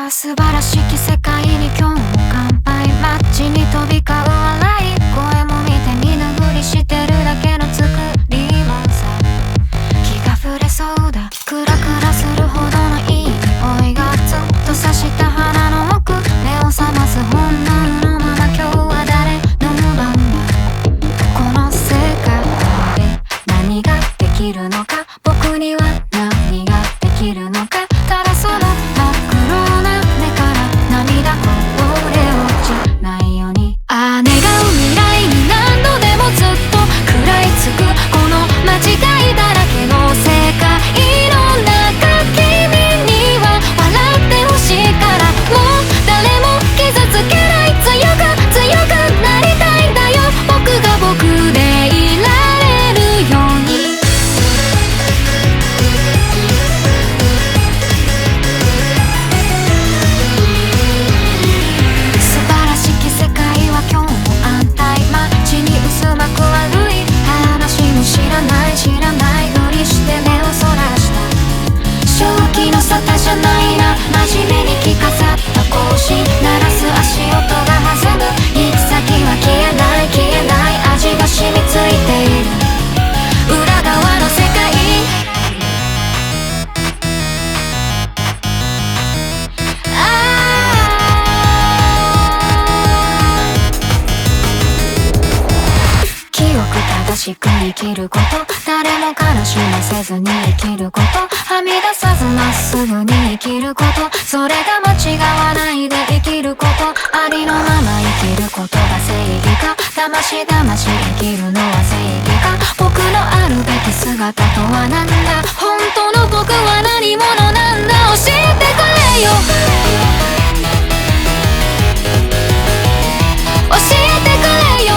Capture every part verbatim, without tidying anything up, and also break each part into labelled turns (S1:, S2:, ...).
S1: ああ素晴らしき世界に今日も乾杯。街に飛び交う笑い声も見て見ぬふりしてるだけの作りはさ、気が触れそうだ。クラクラするほどのいい匂いがずっと刺した花の奥、目を覚ます本能のまま今日は誰の番だ。この世界で何ができるのか、僕には何ができるのか。ただその真っ黒な目から涙こぼれ落ちないように、ああ願う未来に何度でもずっと食らいつくこの間違いだらけの世界の中、君には笑ってほしいから、もう誰も傷つけない、強く強くなりたいんだよ、僕が僕でいられるように。素晴らしき世界は今日も安泰。街に渦巻く悪い話も知らない知らないふりして目をそらした。正気の沙汰じゃないな、真面目に着飾った格子鳴らす足音が弾む、行き先は消えない消えない味が染みついている裏側の世界。清く正しく生きること、誰も悲しませずに生きること、はみ出さずまっすぐに生きること、それが間違わないで生きること、ありのまま生きることが正義か、だましだまし生きるのは正義か、僕のあるべき姿とは何だ、本当の僕は何者なんだ、教えてくれよ教えてくれよ。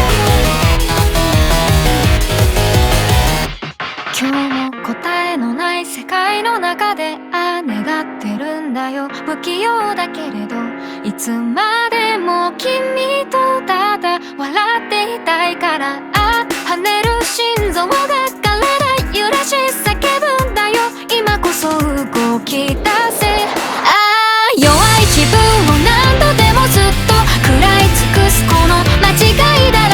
S1: 今日も答えのない世界の中でああ願ってるんだよ、不器用だけれどいつまでも君とただ笑っていたいから、ああ跳ねる心臓が体揺らし叫ぶんだよ、今こそ動き出せ。ああ弱い自分を何度でもずっと食らい尽くすこの間違いだら